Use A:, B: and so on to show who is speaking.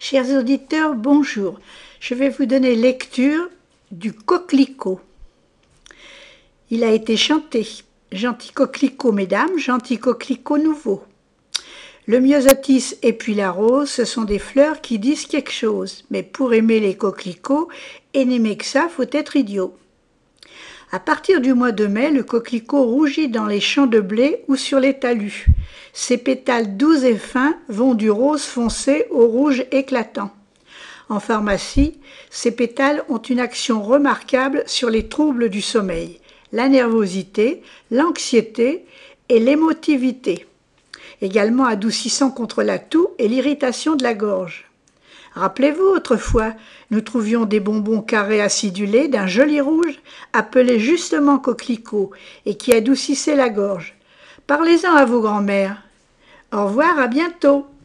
A: Chers auditeurs, bonjour. Je vais vous donner lecture du coquelicot. Il a été chanté. Gentil coquelicot, mesdames, gentil coquelicot nouveau. Le myosotis et puis la rose, ce sont des fleurs qui disent quelque chose. Mais pour aimer les coquelicots et n'aimer que ça, faut être idiot. À partir du mois de mai, le coquelicot rougit dans les champs de blé ou sur les talus. Ses pétales doux et fins vont du rose foncé au rouge éclatant. En pharmacie, ces pétales ont une action remarquable sur les troubles du sommeil, la nervosité, l'anxiété et l'émotivité, également adoucissant contre la toux et l'irritation de la gorge. Rappelez-vous, autrefois, nous trouvions des bonbons carrés acidulés d'un joli rouge, appelé justement coquelicot, et qui adoucissaient la gorge. Parlez-en à vos grands-mères. Au revoir, à bientôt.